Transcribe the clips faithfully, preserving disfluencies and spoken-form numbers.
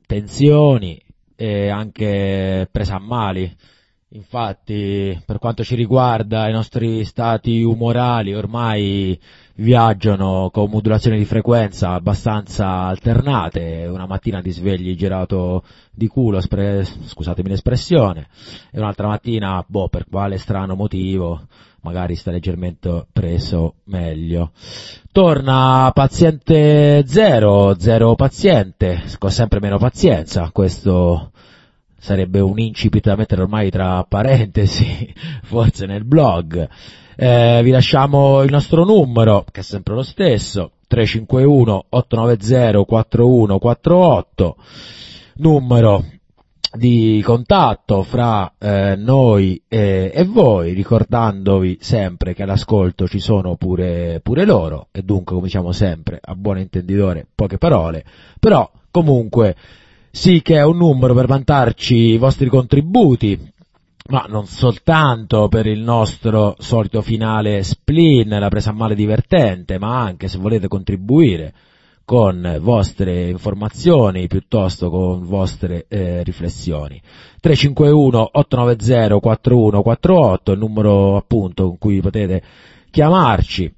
tensioni e anche prese a mali. Infatti, per quanto ci riguarda, i nostri stati umorali ormai viaggiano con modulazioni di frequenza abbastanza alternate. Una mattina ti svegli girato di culo, spre- scusatemi l'espressione, e un'altra mattina, boh, per quale strano motivo, magari sta leggermente preso meglio. Torna paziente zero, zero paziente, con sempre meno pazienza. Questo sarebbe un incipit da mettere ormai tra parentesi, forse nel blog. Eh, vi lasciamo il nostro numero, che è sempre lo stesso, tre cinque uno otto nove zero quattro uno quattro otto, numero di contatto fra eh, noi e, e voi, ricordandovi sempre che all'ascolto ci sono pure, pure loro, e dunque, come diciamo sempre, a buon intenditore, poche parole, però comunque sì che è un numero per vantarci i vostri contributi, ma non soltanto per il nostro solito finale spleen, la presa a male divertente, ma anche se volete contribuire con vostre informazioni, piuttosto con vostre eh, riflessioni. tre cinque uno otto nove zero quattro uno quattro otto, il numero appunto con cui potete chiamarci.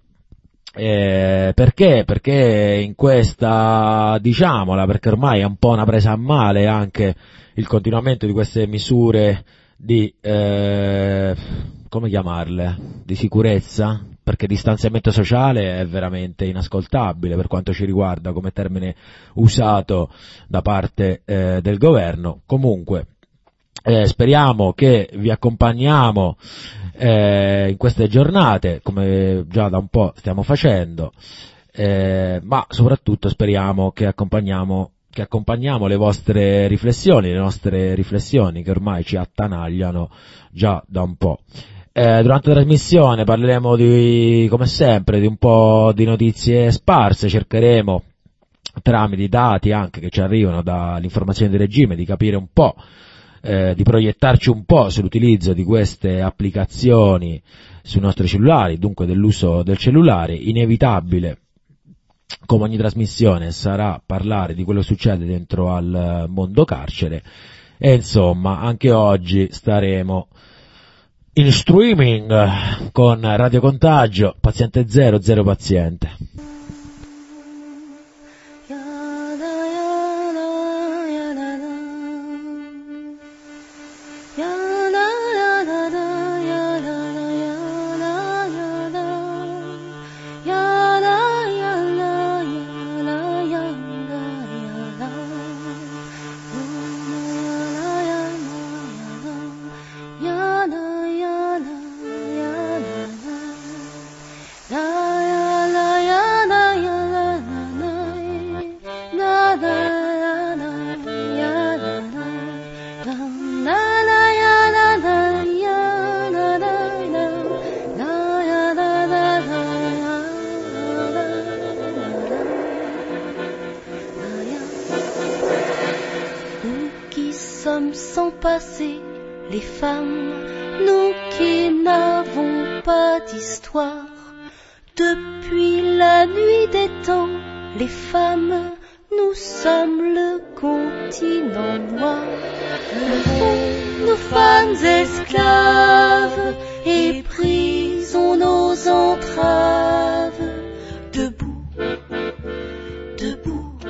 Eh, perché? Perché in questa, diciamola, perché ormai è un po' una presa a male anche il continuamento di queste misure di, eh, come chiamarle, di sicurezza, perché distanziamento sociale è veramente inascoltabile per quanto ci riguarda come termine usato da parte eh, del governo. Comunque, eh, speriamo che vi accompagniamo eh, in queste giornate, come già da un po' stiamo facendo, eh, ma soprattutto speriamo che accompagniamo che accompagniamo le vostre riflessioni, le nostre riflessioni che ormai ci attanagliano già da un po'. Eh, durante la trasmissione parleremo di, come sempre, di un po' di notizie sparse, cercheremo tramite i dati anche che ci arrivano dall'informazione di regime di capire un po', eh, di proiettarci un po' sull'utilizzo di queste applicazioni sui nostri cellulari, dunque dell'uso del cellulare. Inevitabile, come ogni trasmissione, sarà parlare di quello che succede dentro al mondo carcere, e insomma anche oggi staremo in streaming con Radio Contagio, paziente zero, zero paziente. Sans passé, les femmes, nous qui n'avons pas d'histoire, depuis la nuit des temps, les femmes, nous sommes le continent noir. Nous femmes esclaves, et prisons nos entraves, debout, debout,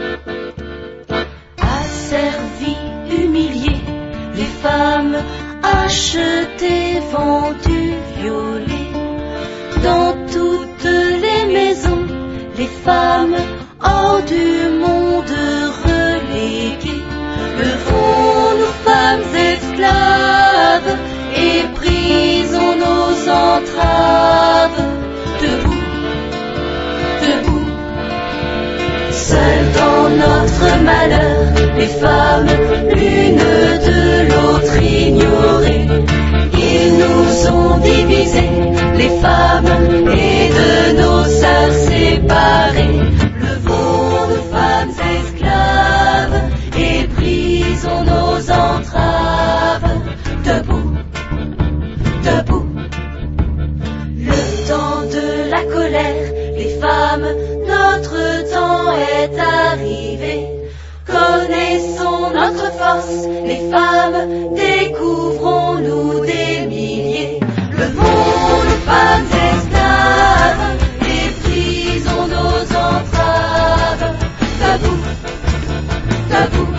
asservis, humiliées, les femmes achetées, vendues, violées, dans toutes les maisons, les femmes hors du monde reléguées. Levons-nous, femmes esclaves, et brisons nos entraves, debout, debout, seules dans notre malheur, les femmes, l'une de l'autre ignorées. Ils nous ont divisés, les femmes, et de nos sœurs séparées. Levons-nous, femmes esclaves, et brisons nos entraves, debout, debout. Le temps de la colère, les femmes, notre temps est arrivé. Connaissons femmes, découvrons-nous des milliers. Levons nos femmes esclaves et brisons nos entraves. Debout, debout,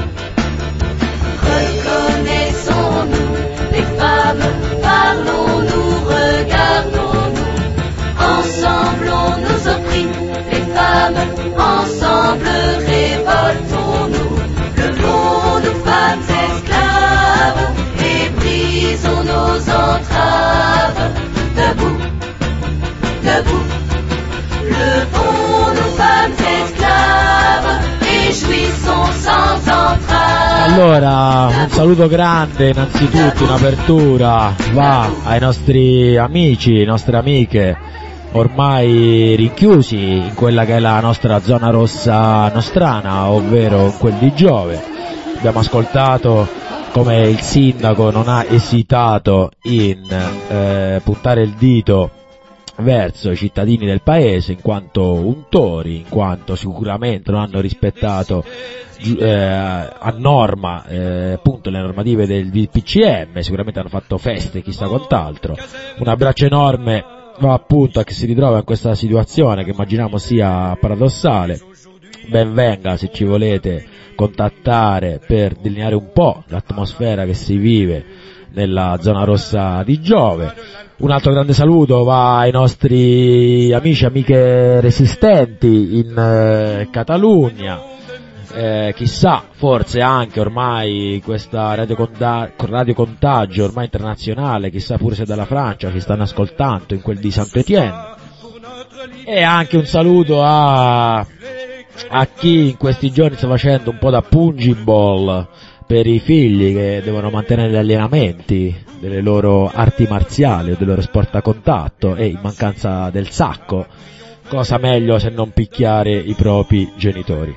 reconnaissons-nous les femmes, parlons-nous, regardons-nous. Ensemble on nous opprime, les femmes, ensemble révoltons-nous. Levons nos femmes esclaves et brisons nos entraves. Debout, debout, levons nos femmes esclaves et jouissons sans entrave. Allora, un saluto grande innanzitutto in apertura va ai nostri amici, nostre amiche ormai rinchiusi in quella che è la nostra zona rossa nostrana, ovvero quel di Giove. Abbiamo ascoltato come il sindaco non ha esitato in eh, puntare il dito verso i cittadini del paese in quanto untori, in quanto sicuramente non hanno rispettato eh, a norma eh, appunto le normative del P C M, sicuramente hanno fatto feste chissà quant'altro. Un abbraccio enorme va appunto a chi si ritrova in questa situazione che immaginiamo sia paradossale. Ben venga se ci volete contattare per delineare un po' l'atmosfera che si vive nella zona rossa di Giove. Un altro grande saluto va ai nostri amici e amiche resistenti in eh, Catalogna, eh, chissà, forse anche ormai questa radio, conda- radio contagio ormai internazionale, chissà pure se dalla Francia ci stanno ascoltando in quel di Saint-Étienne. E anche un saluto a, a chi in questi giorni sta facendo un po' da pungiball per i figli che devono mantenere gli allenamenti delle loro arti marziali o del loro sport a contatto e in mancanza del sacco, cosa meglio se non picchiare i propri genitori.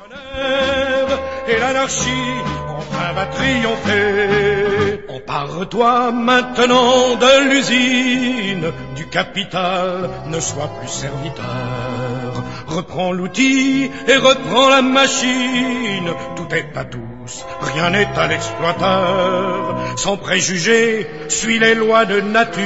Et l'anarchie enfin va triompher. Empare-toi maintenant de l'usine, du capital, ne sois plus serviteur. Reprends l'outil et reprends la machine, tout est à tous, rien n'est à l'exploiteur. Sans préjugés, suis les lois de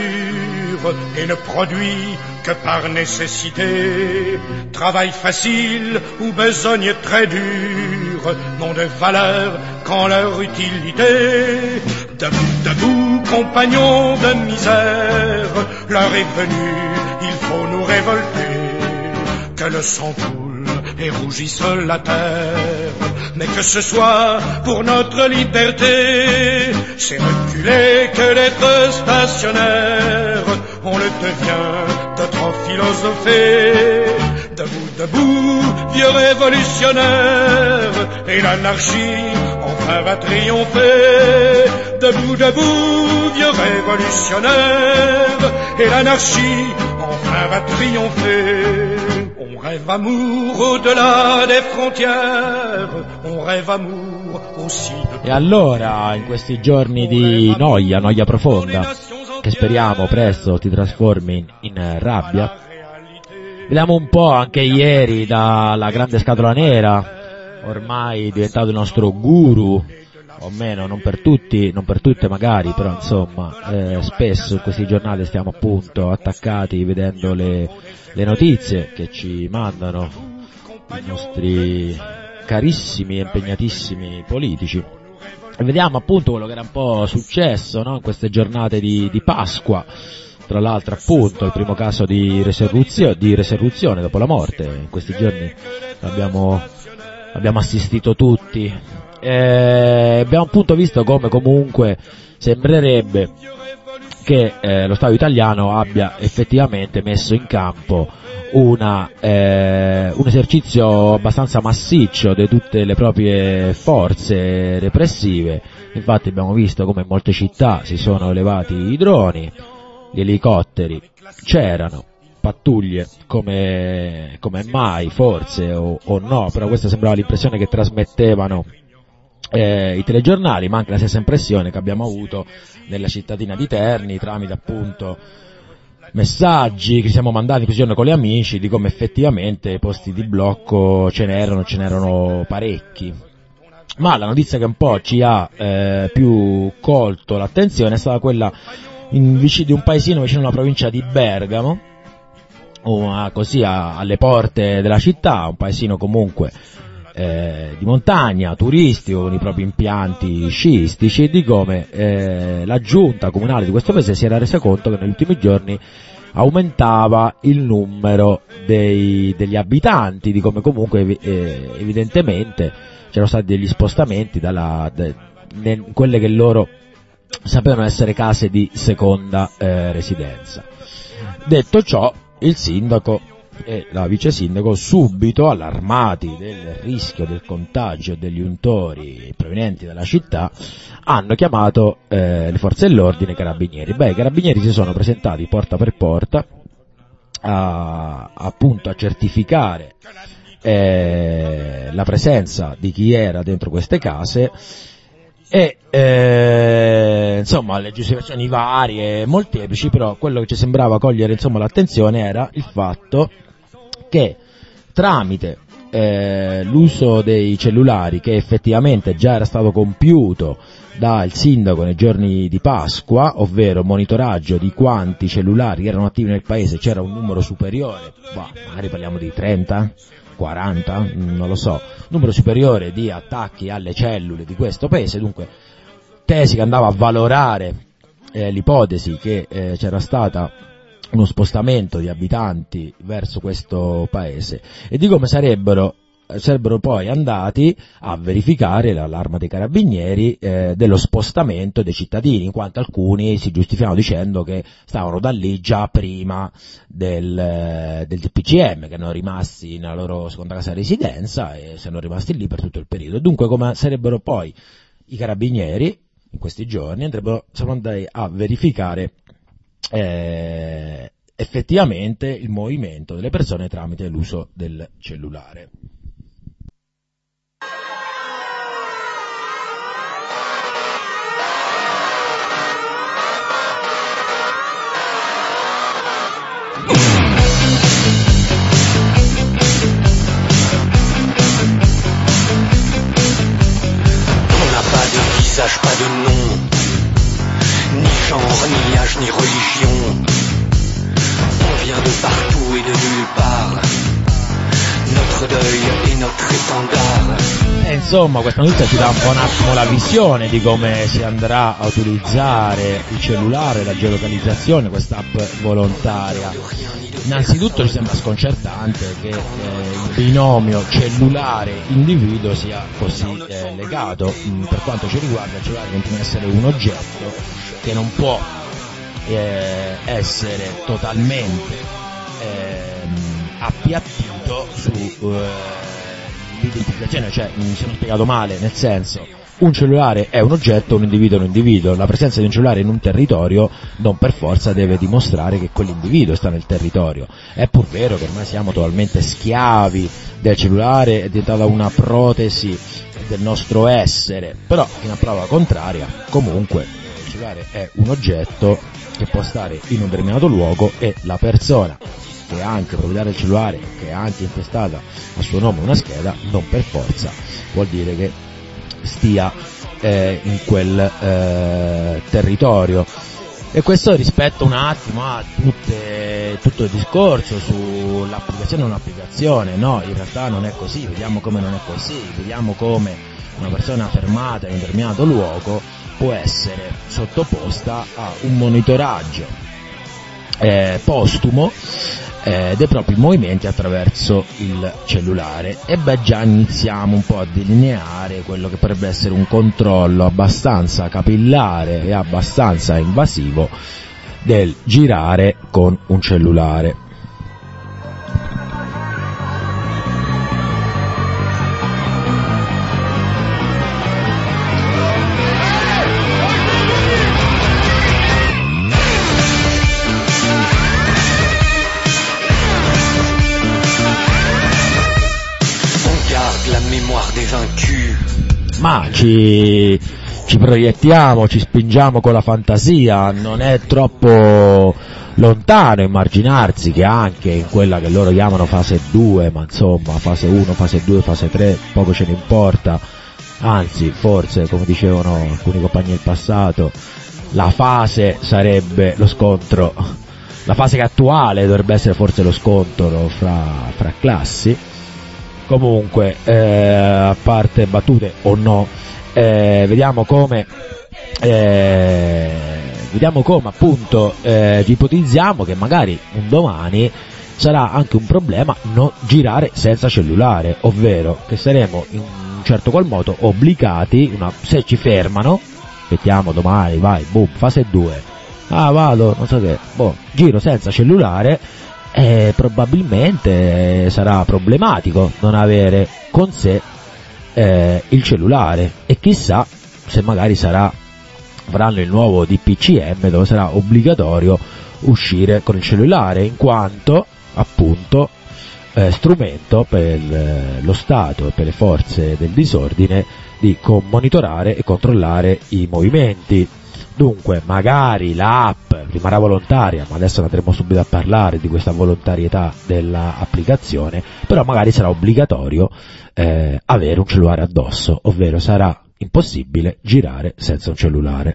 nature et ne produis que par nécessité. Travail facile ou besogne très dure n'ont de valeur qu'en leur utilité. Debout, debout, compagnons de misère, l'heure est venue, il faut nous révolter. Que le sang coule et rougisse la terre, mais que ce soit pour notre liberté. C'est reculer que d'être stationnaire, on le devient de trop philosopher. Debout, debout, vieux révolutionnaire, et l'anarchie enfin va triompher. Debout, debout, vieux révolutionnaire, et l'anarchie enfin va triompher. On rêve amour au-delà des frontières, on rêve amour aussi de... E allora, in questi giorni di noia, noia profonda, che speriamo presto ti trasformi in, in rabbia, vediamo un po' anche ieri dalla grande scatola nera, ormai diventato il nostro guru, o meno, non per tutti, non per tutte magari, però insomma, eh, spesso in questi giornali stiamo appunto attaccati vedendo le, le notizie che ci mandano i nostri carissimi e impegnatissimi politici. E vediamo appunto quello che era un po' successo, no? In queste giornate di, di Pasqua, tra l'altro appunto il primo caso di resurrezione, di resurrezione dopo la morte, in questi giorni abbiamo, abbiamo assistito tutti. Eh, abbiamo appunto visto come comunque sembrerebbe che eh, lo Stato italiano abbia effettivamente messo in campo una, eh, un esercizio abbastanza massiccio di tutte le proprie forze repressive. Infatti abbiamo visto come in molte città si sono elevati i droni, gli elicotteri c'erano, pattuglie come, come mai forse o, o no, però questa sembrava l'impressione che trasmettevano Eh, i telegiornali, ma anche la stessa impressione che abbiamo avuto nella cittadina di Terni tramite appunto messaggi che siamo mandati in questi giorni con gli amici di come effettivamente posti di blocco ce n'erano, ce n'erano parecchi. Ma la notizia che un po' ci ha eh, più colto l'attenzione è stata quella in, vicino, di un paesino vicino alla provincia di Bergamo, o, così a, alle porte della città, un paesino comunque eh, di montagna, turistico, con i propri impianti sciistici, di come eh, la giunta comunale di questo paese si era resa conto che negli ultimi giorni aumentava il numero dei, degli abitanti, di come comunque eh, evidentemente c'erano stati degli spostamenti dalla, de, de, quelle che loro sapevano essere case di seconda eh, residenza. Detto ciò, il sindaco e la vice sindaco, subito allarmati del rischio del contagio degli untori provenienti dalla città, hanno chiamato eh, le forze dell'ordine e i carabinieri. Beh, i carabinieri si sono presentati porta per porta a, appunto a certificare eh, la presenza di chi era dentro queste case e eh, insomma le giustificazioni varie, molteplici, però quello che ci sembrava cogliere insomma l'attenzione era il fatto che tramite eh, l'uso dei cellulari, che effettivamente già era stato compiuto dal sindaco nei giorni di Pasqua, ovvero monitoraggio di quanti cellulari erano attivi nel paese, c'era un numero superiore, bah, magari parliamo di trenta, quaranta, non lo so, numero superiore di attacchi alle cellule di questo paese, dunque tesi che andava a valorare eh, l'ipotesi che eh, c'era stata uno spostamento di abitanti verso questo paese, e di come sarebbero sarebbero poi andati a verificare l'allarma dei carabinieri eh, dello spostamento dei cittadini, in quanto alcuni si giustificavano dicendo che stavano da lì già prima del, del P C M, che erano rimasti nella loro seconda casa di residenza e sono rimasti lì per tutto il periodo. Dunque, come sarebbero poi i carabinieri in questi giorni andrebbero sarebbero andati a verificare eh, effettivamente il movimento delle persone tramite l'uso del cellulare. Visage, pas de nom, ni genre, ni âge, ni religion. On vient de partout et de nulle part. Notre deuil et notre étendard. E insomma, questa notizia ci dà un po' un attimo la visione di come si andrà a utilizzare il cellulare, la geolocalizzazione, questa app volontaria. Innanzitutto ci sembra sconcertante che eh, il binomio cellulare-individuo sia così eh, legato. Mm, per quanto ci riguarda, il cellulare continua ad essere un oggetto che non può eh, essere totalmente eh, appiattito su eh, l'identificazione, cioè mi sono spiegato male, nel senso, un cellulare è un oggetto, un individuo è un individuo. La presenza di un cellulare in un territorio non per forza deve dimostrare che quell'individuo sta nel territorio. È pur vero che ormai siamo totalmente schiavi del cellulare, è diventata una protesi del nostro essere, però fino a prova contraria comunque il cellulare è un oggetto che può stare in un determinato luogo e la persona che è anche proprietaria del cellulare, che è anche intestata a suo nome una scheda, non per forza vuol dire che stia eh, in quel eh, territorio. E questo rispetto un attimo a tutte, tutto il discorso sull'applicazione o non applicazione, no, in realtà non è così, vediamo come non è così, vediamo come una persona fermata in un determinato luogo può essere sottoposta a un monitoraggio eh, postumo Eh, dei propri movimenti attraverso il cellulare. E beh, già iniziamo un po' a delineare quello che potrebbe essere un controllo abbastanza capillare e abbastanza invasivo del girare con un cellulare. Ma ci, ci proiettiamo, ci spingiamo con la fantasia, non è troppo lontano immaginarsi che anche in quella che loro chiamano fase due, ma insomma fase uno, fase due, fase tre, poco ce ne importa, anzi forse, come dicevano alcuni compagni del passato, la fase sarebbe lo scontro, la fase che attuale dovrebbe essere forse lo scontro fra, fra classi. Comunque, eh, a parte battute o no, eh, vediamo come eh, vediamo come appunto eh, ipotizziamo che magari un domani sarà anche un problema non girare senza cellulare, ovvero che saremo in un certo qual modo obbligati, una, se ci fermano, aspettiamo domani, vai, boom, fase due, ah vado, non so che, boh, giro senza cellulare, e probabilmente sarà problematico non avere con sé eh, il cellulare, e chissà se magari sarà, faranno il nuovo D P C M dove sarà obbligatorio uscire con il cellulare, in quanto appunto eh, strumento per eh, lo Stato e per le forze del disordine di con- monitorare e controllare i movimenti. Dunque magari l'app rimarrà volontaria, ma adesso andremo subito a parlare di questa volontarietà dell'applicazione, però magari sarà obbligatorio eh, avere un cellulare addosso, ovvero sarà impossibile girare senza un cellulare.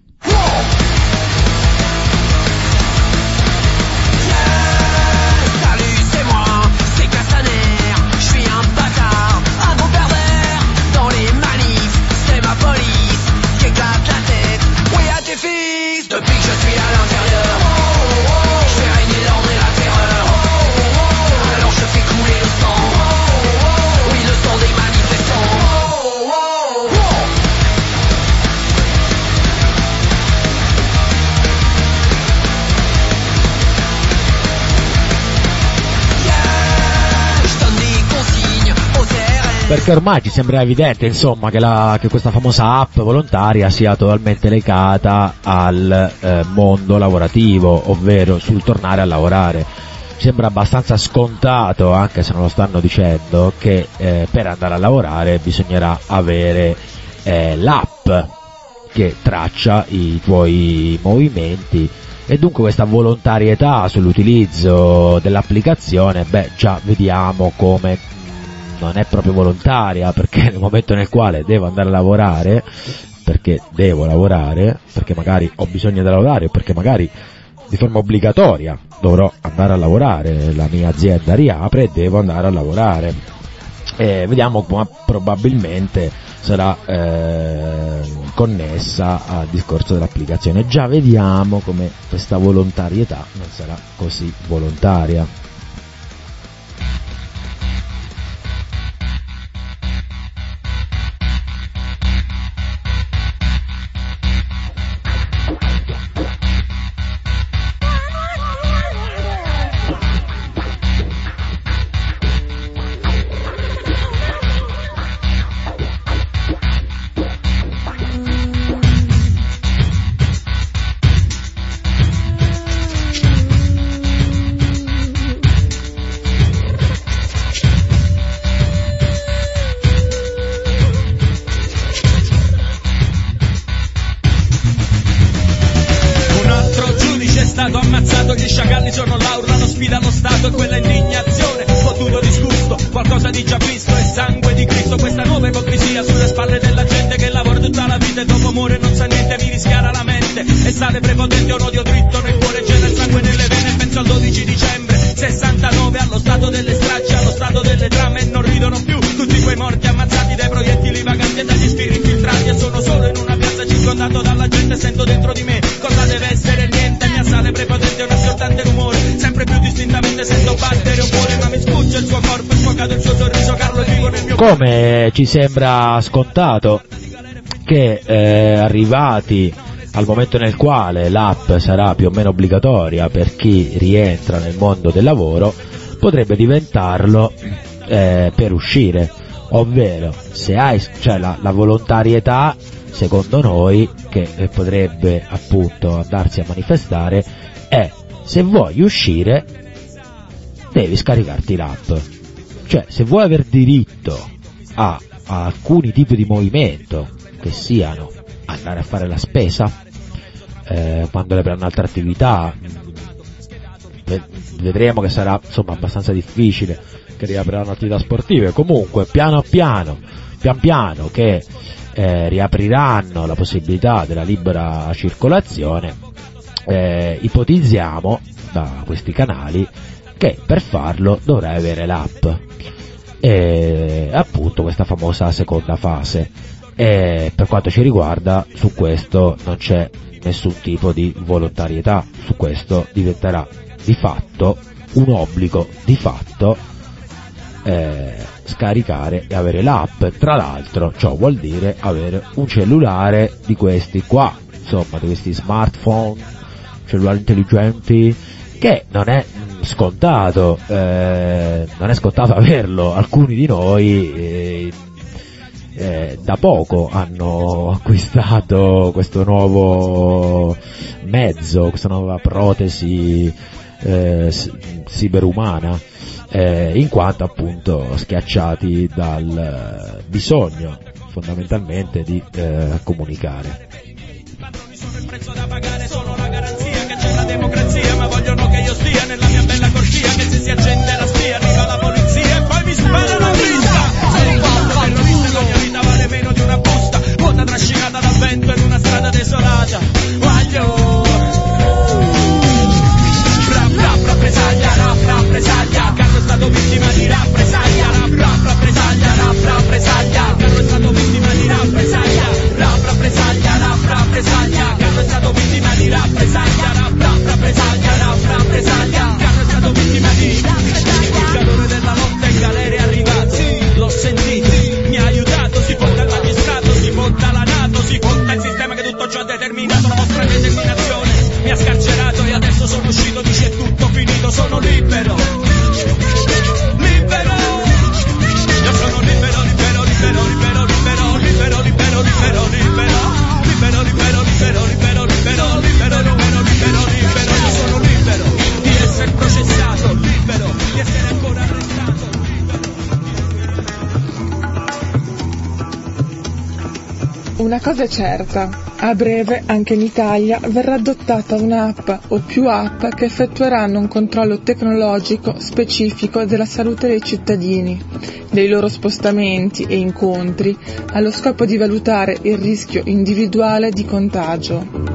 Depuis que je suis à l'intérieur, je fais régner l'ordre et la terreur. Alors je fais couler le sang, oui le sang des manifestants. Yeah, je donne des consignes au C R N. Perché ormai ci sembra evidente, insomma, che, la, che questa famosa app volontaria sia totalmente legata al eh, mondo lavorativo, ovvero sul tornare a lavorare. Sembra abbastanza scontato, anche se non lo stanno dicendo, che eh, per andare a lavorare bisognerà avere eh, l'app che traccia i tuoi movimenti, e dunque questa volontarietà sull'utilizzo dell'applicazione, beh, già vediamo come non è proprio volontaria, perché nel momento nel quale devo andare a lavorare, perché devo lavorare, perché magari ho bisogno di lavorare, perché magari di forma obbligatoria dovrò andare a lavorare, la mia azienda riapre e devo andare a lavorare, e vediamo come probabilmente sarà eh, connessa al discorso dell'applicazione. Già vediamo come questa volontarietà non sarà così volontaria. Gli sciacalli sono là, urlano sfida allo Stato e quella indignazione, fottuto disgusto, qualcosa di già visto, è sangue di Cristo, questa nuova ipocrisia sulle spalle della gente che lavora tutta la vita e dopo muore non sa niente, mi rischiara la mente e sale prepotente, un odio dritto nel cuore, c'era il sangue nelle vene, penso al dodici dicembre sessantanove, allo stato delle stracce, allo stato delle trame, e non ridono più tutti quei morti ammazzati dai proiettili vaganti e dagli spiriti infiltrati, e sono solo in una piazza circondato dalla gente, sento dentro di me cosa deve essere niente, mi assale prepotente un assortante rumore, sempre più distintamente sento battere un cuore, ma mi sfugge il suo corpo, è sfocato il suo sorriso, Carlo vivo nel mio cuore. Come ci sembra scontato che eh, arrivati al momento nel quale l'app sarà più o meno obbligatoria per chi rientra nel mondo del lavoro, potrebbe diventarlo eh, per uscire, ovvero se hai, cioè la, la volontarietà, secondo noi, che eh, potrebbe appunto andarsi a manifestare, è: se vuoi uscire devi scaricarti l'app, cioè se vuoi aver diritto a, a alcuni tipi di movimento, che siano andare a fare la spesa, eh, quando le per un'altra attività, vedremo che sarà insomma abbastanza difficile che riapriranno attività sportive, comunque piano piano pian piano che eh, riapriranno la possibilità della libera circolazione, eh, ipotizziamo da questi canali che per farlo dovrai avere l'app, e appunto questa famosa seconda fase. E per quanto ci riguarda, su questo non c'è nessun tipo di volontarietà, su questo diventerà di fatto un obbligo di fatto eh, scaricare e avere l'app. Tra l'altro ciò vuol dire avere un cellulare di questi qua, insomma di questi smartphone, cellulari intelligenti, che non è scontato, eh, non è scontato averlo. Alcuni di noi eh, eh, da poco hanno acquistato questo nuovo mezzo, questa nuova protesi eh, cyberumana, eh, in quanto appunto schiacciati dal bisogno fondamentalmente di eh, comunicare. Il prezzo da pagare sono la garanzia che c'è la democrazia, ma vogliono che io stia nella mia bella corsia, che se si accende la spia arriva la polizia e poi mi spara la vista. Sei fatto terrorista e la mia vita vale meno di una busta vuota trascinata dal vento in una strada desolata. Voglio rap rap rappresaglia, rap rappresaglia, Carlo è stato vittima di rappresaglia, rap rap rappresaglia, rap rappresaglia, Carlo è stato vittima di rappresaglia, rap rappresaglia, rap rappresaglia, Carlo è stato vittima di rappresaglia, rap rap rappresaglia, rap rappresaglia, Carlo è stato vittima di il calore della notte in galera è arrivato, sì, l'ho sentito, mi ha aiutato, si fonda il magistrato, si fonda la NATO, si fonda il sistema che tutto ciò ha determinato, la vostra determinazione mi ha scarcerato e adesso sono uscito, dice è tutto finito, sono libero, libero, io sono libero, libero, libero, libero, libero, libero, libero, libero, libero, libero, libero, libero, libero, libero, libero, libero, libero, libero, io sono libero di essere processato, libero di essere ancora arrestato, libero. Una cosa è certa, a breve anche in Italia verrà adottata un'app o più app che effettueranno un controllo tecnologico specifico della salute dei cittadini, dei loro spostamenti e incontri, allo scopo di valutare il rischio individuale di contagio.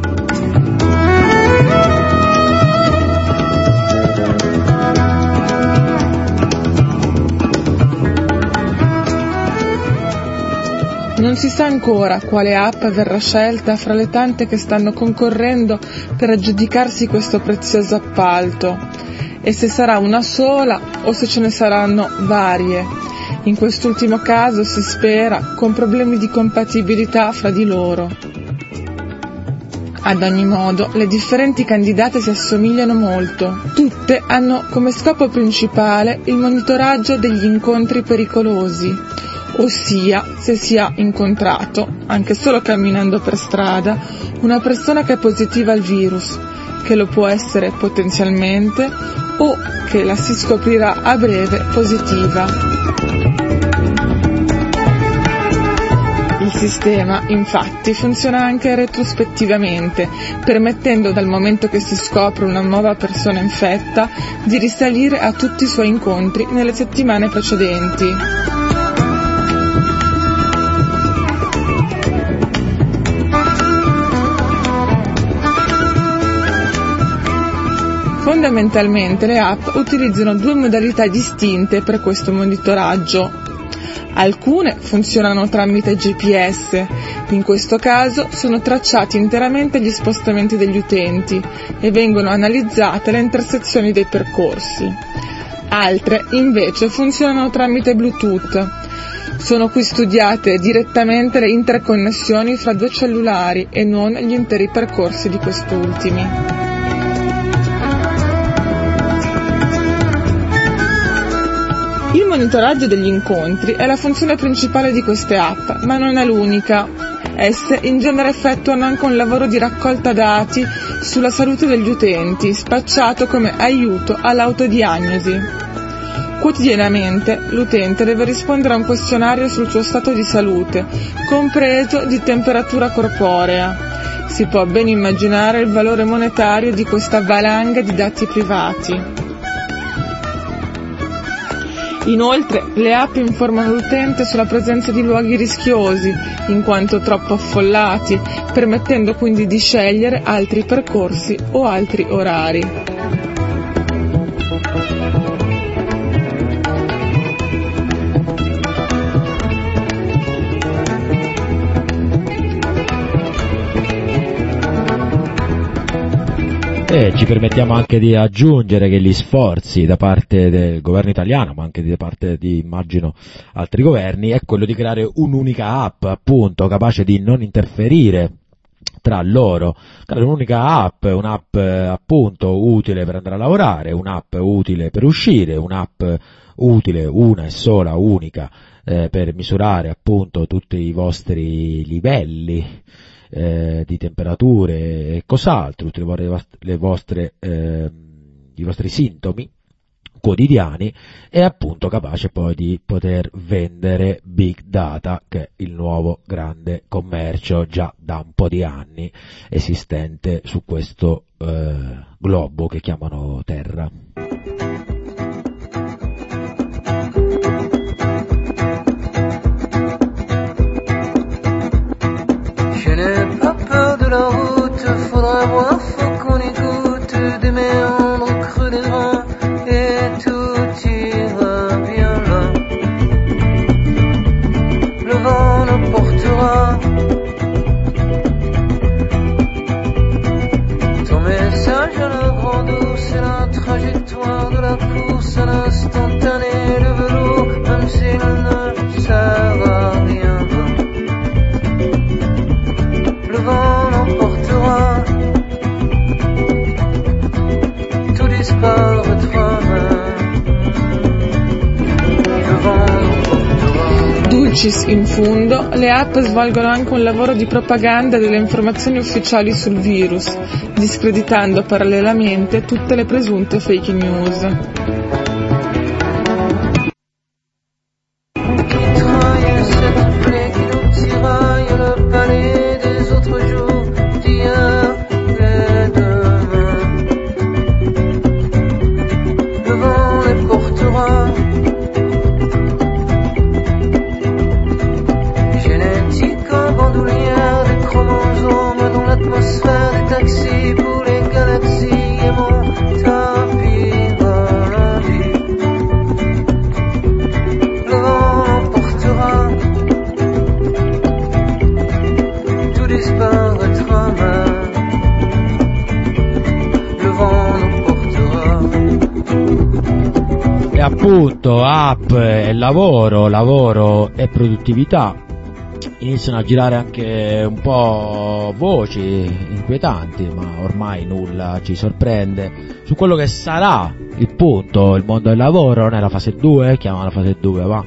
Non si sa ancora quale app verrà scelta fra le tante che stanno concorrendo per aggiudicarsi questo prezioso appalto, e se sarà una sola o se ce ne saranno varie. In quest'ultimo caso si spera con problemi di compatibilità fra di loro. Ad ogni modo, le differenti candidate si assomigliano molto. Tutte hanno come scopo principale il monitoraggio degli incontri pericolosi, ossia se si ha incontrato, anche solo camminando per strada, una persona che è positiva al virus, che lo può essere potenzialmente o che la si scoprirà a breve positiva. Il sistema, infatti, funziona anche retrospettivamente, permettendo dal momento che si scopre una nuova persona infetta di risalire a tutti i suoi incontri nelle settimane precedenti. Fondamentalmente le app utilizzano due modalità distinte per questo monitoraggio. Alcune funzionano tramite G P S, in questo caso sono tracciati interamente gli spostamenti degli utenti e vengono analizzate le intersezioni dei percorsi. Altre invece funzionano tramite Bluetooth. Sono qui studiate direttamente le interconnessioni fra due cellulari e non gli interi percorsi di quest'ultimi. Il monitoraggio degli incontri è la funzione principale di queste app, ma non è l'unica. Esse in genere effettuano anche un lavoro di raccolta dati sulla salute degli utenti, spacciato come aiuto all'autodiagnosi. Quotidianamente l'utente deve rispondere a un questionario sul suo stato di salute, compreso di temperatura corporea. Si può ben immaginare il valore monetario di questa valanga di dati privati. Inoltre, le app informano l'utente sulla presenza di luoghi rischiosi, in quanto troppo affollati, permettendo quindi di scegliere altri percorsi o altri orari. E ci permettiamo anche di aggiungere che gli sforzi da parte del governo italiano, ma anche da parte di, immagino, altri governi, è quello di creare un'unica app, appunto, capace di non interferire tra loro. Creare un'unica app, un'app appunto utile per andare a lavorare, un'app utile per uscire, un'app utile, una e sola, unica, eh, per misurare appunto tutti i vostri livelli Eh, di temperature e cos'altro, tutte le vostre, le vostre eh, i vostri sintomi quotidiani, e appunto capace poi di poter vendere big data, che è il nuovo grande commercio già da un po' di anni esistente su questo eh, globo che chiamano Terra. Je n'ai pas peur de la route, faudra voir, faut qu'on écoute des méandres creux des reins, et tout ira bien là. Le vent nous portera. Ton message à la grande eau, c'est la trajectoire de la course à l'instantané, le velours, même s'il ne sert à rien. Le vent l'emportera, tout disparaîtra, le vent l'emportera. Dulcis in fundo, le app svolgono anche un lavoro di propaganda delle informazioni ufficiali sul virus, discreditando parallelamente tutte le presunte fake news. Appunto, app e lavoro, lavoro e produttività, iniziano a girare anche un po' voci inquietanti, ma ormai nulla ci sorprende, su quello che sarà il punto, il mondo del lavoro nella fase due, chiamano la fase due, va?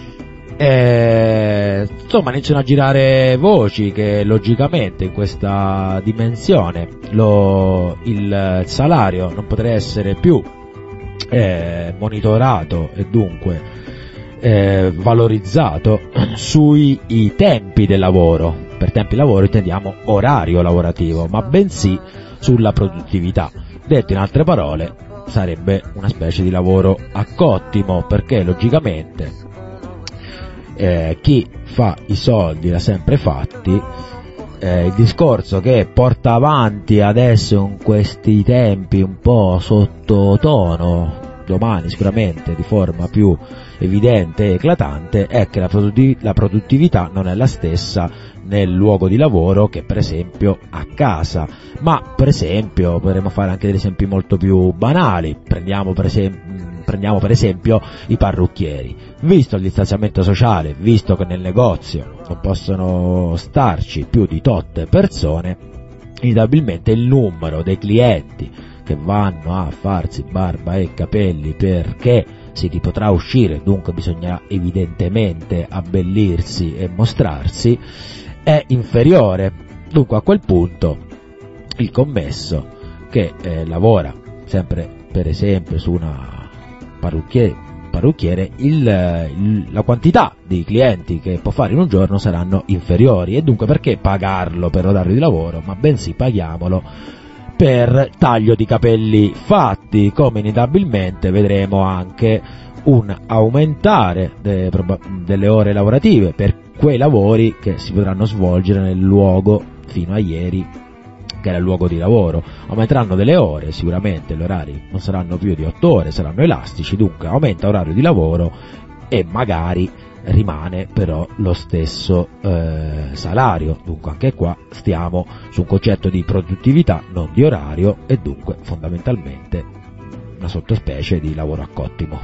E, insomma, iniziano a girare voci che logicamente in questa dimensione lo, il salario non potrà essere più Eh, monitorato e dunque eh, valorizzato sui i tempi del lavoro. Per tempi di lavoro intendiamo orario lavorativo, ma bensì sulla produttività. Detto in altre parole, sarebbe una specie di lavoro a cottimo, perché logicamente eh, chi fa i soldi l'ha sempre fatti. Eh, il discorso che porta avanti adesso in questi tempi un po' sottotono, domani sicuramente di forma più evidente e eclatante, è che la, produttiv- la produttività non è la stessa nel luogo di lavoro che per esempio a casa. Ma per esempio potremmo fare anche degli esempi molto più banali. Prendiamo per esempio Prendiamo per esempio i parrucchieri. Visto il distanziamento sociale, visto che nel negozio non possono starci più di tot persone, inevitabilmente il numero dei clienti che vanno a farsi barba e capelli perché si potrà uscire, dunque bisognerà evidentemente abbellirsi e mostrarsi, è inferiore. Dunque a quel punto il commesso che eh, lavora sempre per esempio su una parrucchiere, parrucchiere il, il, la quantità di clienti che può fare in un giorno saranno inferiori, e dunque perché pagarlo per orario di lavoro, ma bensì paghiamolo per taglio di capelli fatti, come inevitabilmente vedremo anche un aumentare de, proba, delle ore lavorative per quei lavori che si potranno svolgere nel luogo fino a ieri che era il luogo di lavoro. Aumenteranno delle ore, sicuramente gli orari non saranno più di otto ore, saranno elastici, dunque aumenta l'orario di lavoro e magari rimane però lo stesso eh, salario, dunque anche qua stiamo su un concetto di produttività, non di orario, e dunque fondamentalmente una sottospecie di lavoro a cottimo.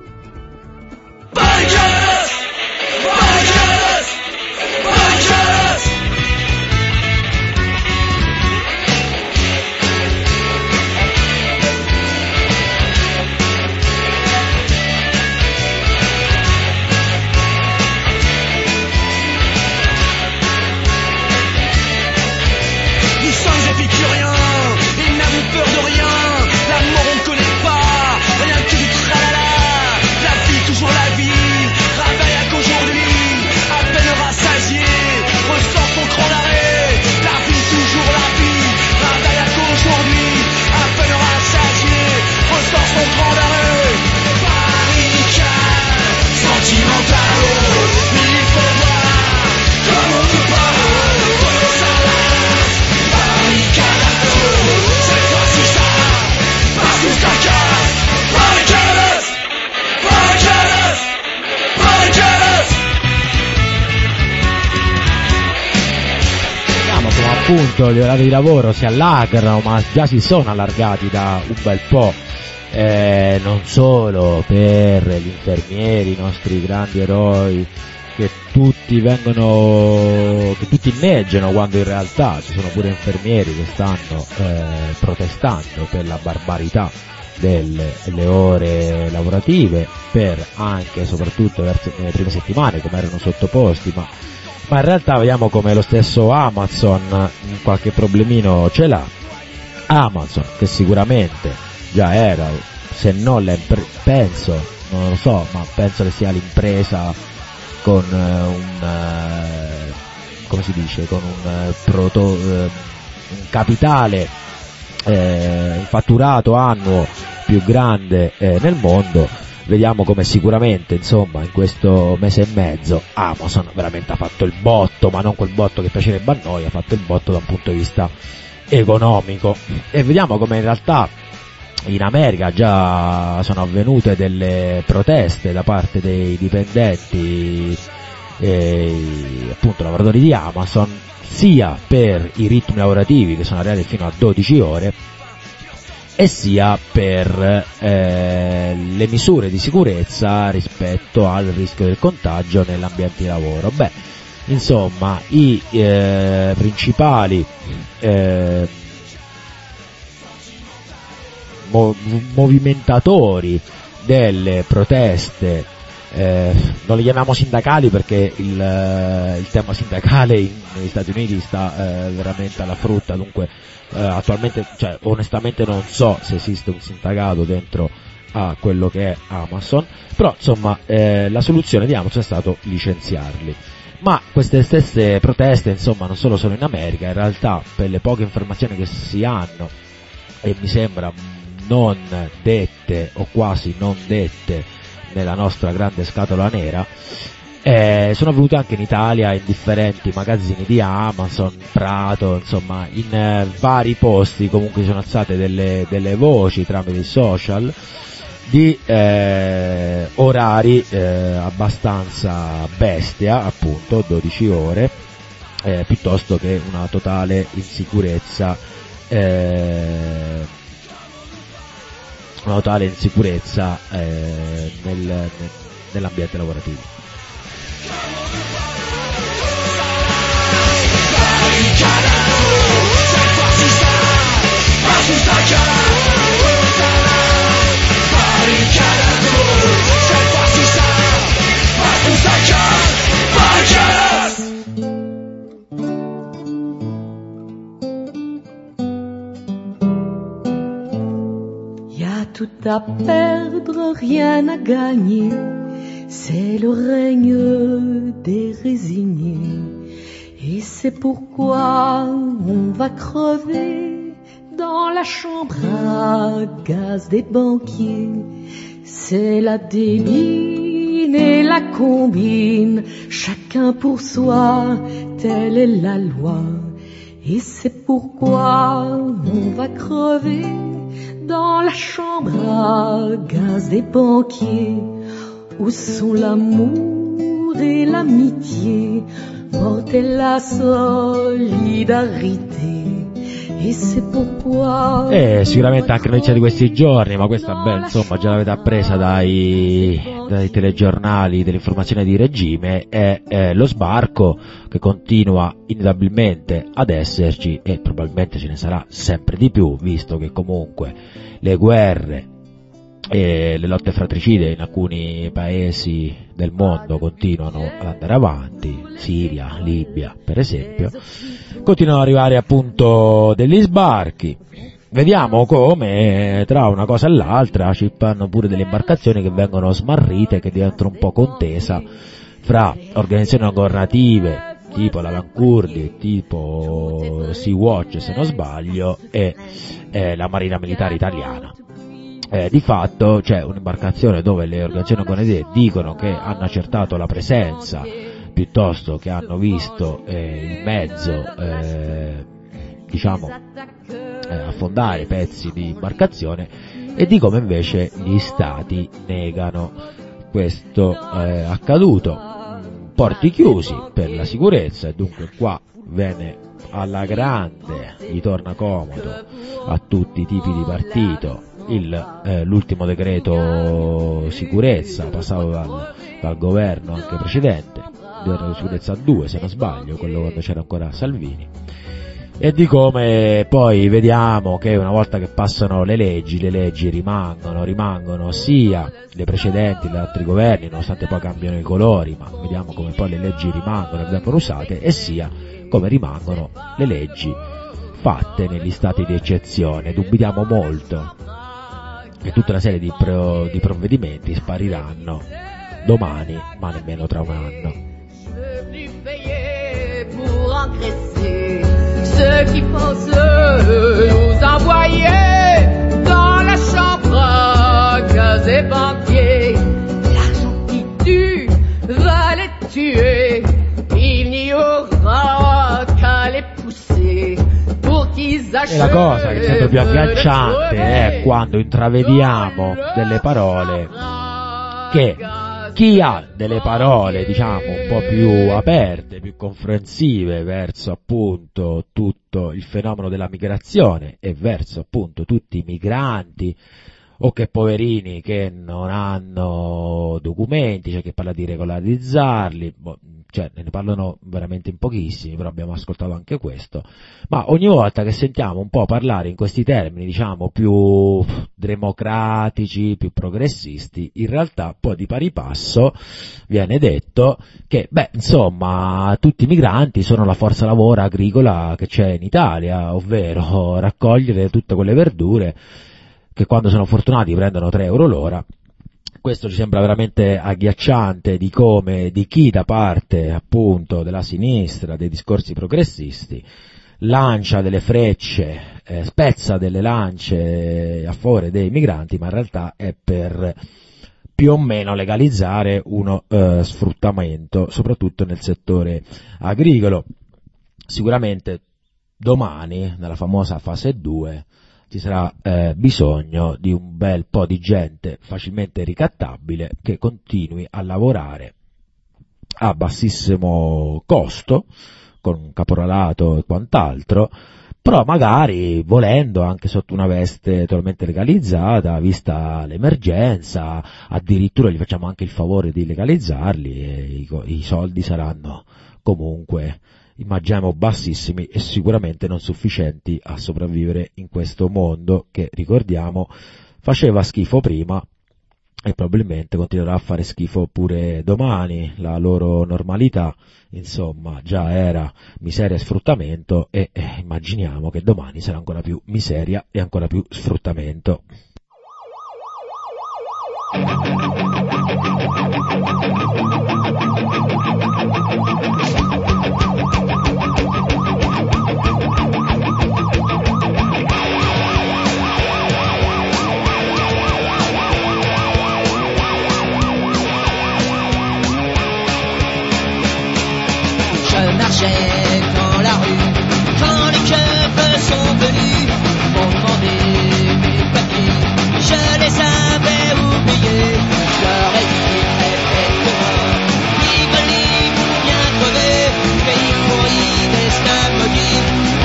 Appunto gli orari di lavoro si allargano, ma già si sono allargati da un bel po', eh, non solo per gli infermieri, i nostri grandi eroi che tutti vengono, che tutti inneggiano, quando in realtà ci sono pure infermieri che stanno eh, protestando per la barbarità delle le ore lavorative, per anche e soprattutto verso nelle prime settimane come erano sottoposti, ma ma in realtà vediamo come lo stesso Amazon qualche problemino ce l'ha. Amazon, che sicuramente già era, se non l'impre- penso, non lo so, ma penso che sia l'impresa con uh, un uh, come si dice, con un uh, proto, uh, un capitale, eh, un fatturato annuo più grande eh, nel mondo. Vediamo come sicuramente, insomma, in questo mese e mezzo Amazon veramente ha fatto il botto, ma non quel botto che piacerebbe a noi, ha fatto il botto da un punto di vista economico. E vediamo come in realtà in America già sono avvenute delle proteste da parte dei dipendenti, eh, appunto lavoratori di Amazon, sia per i ritmi lavorativi che sono arrivati fino a dodici ore, e sia per eh, le misure di sicurezza rispetto al rischio del contagio nell'ambiente di lavoro. Beh, insomma, i eh, principali eh, mo- movimentatori delle proteste, eh, non le chiamiamo sindacali perché il, il tema sindacale in, negli Stati Uniti sta eh, veramente alla frutta, dunque eh, attualmente, cioè onestamente non so se esiste un sindacato dentro a quello che è Amazon, però insomma eh, la soluzione di Amazon è stato licenziarli. Ma queste stesse proteste, insomma, non solo sono in America, in realtà per le poche informazioni che si hanno, e mi sembra non dette o quasi non dette nella nostra grande scatola nera, eh, sono avvenute anche in Italia in differenti magazzini di Amazon, Prato, insomma in eh, vari posti comunque sono alzate delle, delle voci tramite i social di eh, orari eh, abbastanza bestia, appunto dodici ore, eh, piuttosto che una totale insicurezza eh, una totale insicurezza eh, nel, nel, nell'ambiente lavorativo. Tout à perdre, rien à gagner, c'est le règne des résignés. Et c'est pourquoi on va crever dans la chambre à gaz des banquiers. c'est la débine et la combine, chacun pour soi, telle est la loi. Et c'est pourquoi on va crever dans la chambre à gaz des banquiers, où sont l'amour et l'amitié, morte est la solidarité. E se pourquoi... Eh, sicuramente anche la notizia di questi giorni, ma questa beh, insomma già l'avete appresa dai, dai telegiornali dell'informazione di regime, è, è lo sbarco che continua inevitabilmente ad esserci e probabilmente ce ne sarà sempre di più, visto che comunque le guerre e le lotte fratricide in alcuni paesi del mondo continuano ad andare avanti, Siria, Libia per esempio, continuano ad arrivare appunto degli sbarchi. Vediamo come tra una cosa e l'altra ci fanno pure delle imbarcazioni che vengono smarrite, che diventano un po' contesa fra organizzazioni non governative tipo la Lancurdi, tipo Sea-Watch se non sbaglio, e eh, la Marina Militare Italiana. Eh, di fatto c'è un'imbarcazione dove le organizzazioni governative dicono che hanno accertato la presenza piuttosto che hanno visto eh, il mezzo eh, diciamo eh, affondare pezzi di imbarcazione, e di come invece gli stati negano questo eh, accaduto. Porti chiusi per la sicurezza, e dunque qua viene alla grande, gli torna comodo a tutti i tipi di partito il, eh, l'ultimo decreto sicurezza passato dal, dal governo anche precedente, decreto sicurezza due se non sbaglio, quello quando c'era ancora Salvini, e di come poi vediamo che una volta che passano le leggi, le leggi rimangono, rimangono sia le precedenti, gli altri governi, nonostante poi cambiano i colori, ma vediamo come poi le leggi rimangono e vengono usate, e sia come rimangono le leggi fatte negli stati di eccezione. Dubitiamo molto che tutta una serie di, pro, di provvedimenti spariranno domani, ma nemmeno tra un anno. Ceux qui pensent nous envoyer dans la chambre à gaz et banquier, l'argent qui tue va les tuer, il n'y aura qu'à les pousser pour qu'ils achètent. E la cosa che è sempre più agghiacciante è quando intravediamo delle parole che chi ha delle parole, diciamo, un po' più aperte, più comprensive verso appunto tutto il fenomeno della migrazione e verso appunto tutti i migranti o che poverini che non hanno documenti, cioè che parla di regolarizzarli, boh, cioè ne parlano veramente in pochissimi, però abbiamo ascoltato anche questo, ma ogni volta che sentiamo un po' parlare in questi termini, diciamo, più democratici, più progressisti, in realtà poi di pari passo viene detto che, beh, insomma, tutti i migranti sono la forza lavoro agricola che c'è in Italia, ovvero raccogliere tutte quelle verdure che quando sono fortunati prendono tre euro l'ora. Questo ci sembra veramente agghiacciante di come, di chi da parte appunto della sinistra, dei discorsi progressisti, lancia delle frecce, eh, spezza delle lance a favore dei migranti, ma in realtà è per più o meno legalizzare uno eh, sfruttamento, soprattutto nel settore agricolo. Sicuramente domani, nella famosa fase due, ci sarà eh, bisogno di un bel po' di gente facilmente ricattabile che continui a lavorare a bassissimo costo, con un caporalato e quant'altro, però magari volendo anche sotto una veste totalmente legalizzata, vista l'emergenza, addirittura gli facciamo anche il favore di legalizzarli e i, i soldi saranno comunque, immaginiamo, bassissimi e sicuramente non sufficienti a sopravvivere in questo mondo che, ricordiamo, faceva schifo prima e probabilmente continuerà a fare schifo pure domani. La loro normalità, insomma, già era miseria e sfruttamento e eh, immaginiamo che domani sarà ancora più miseria e ancora più sfruttamento.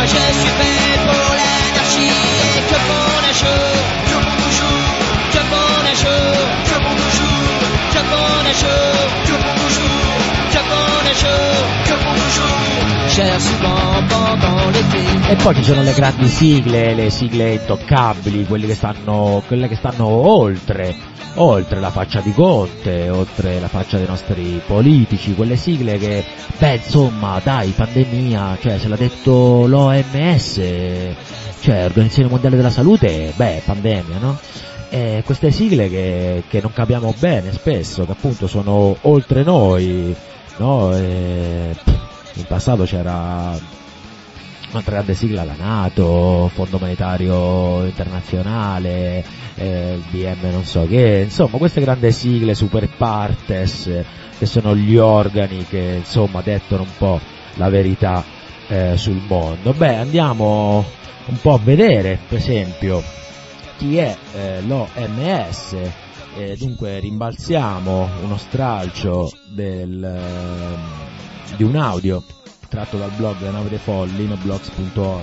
je suis fait pour l'anarchie. Et que bon un jour, que bon un jour, que bon un jour, que bon un jour, que bon un jour, que bon un jour, que bon un jour, que bon un jour. Cher souvent pendant l'été. E poi ci sono le grandi sigle, le sigle intoccabili, quelle che stanno, quelle che stanno oltre, oltre la faccia di Conte, oltre la faccia dei nostri politici, quelle sigle che, beh, insomma, dai, pandemia, cioè, se l'ha detto l'O M S, cioè, Organizzazione Mondiale della Salute, beh, pandemia, no? E queste sigle che, che non capiamo bene spesso, che appunto sono oltre noi, no? E, in passato c'era un'altra grande sigla, la NATO, Fondo Monetario Internazionale, eh, il B M non so che, insomma queste grandi sigle super partes che sono gli organi che insomma dettano un po' la verità eh, sul mondo. Beh, andiamo un po' a vedere per esempio chi è eh, l'O M S, eh, dunque rimbalziamo uno stralcio del, eh, di un audio tratto dal blog La Nave dei Folli, noblogs punto org.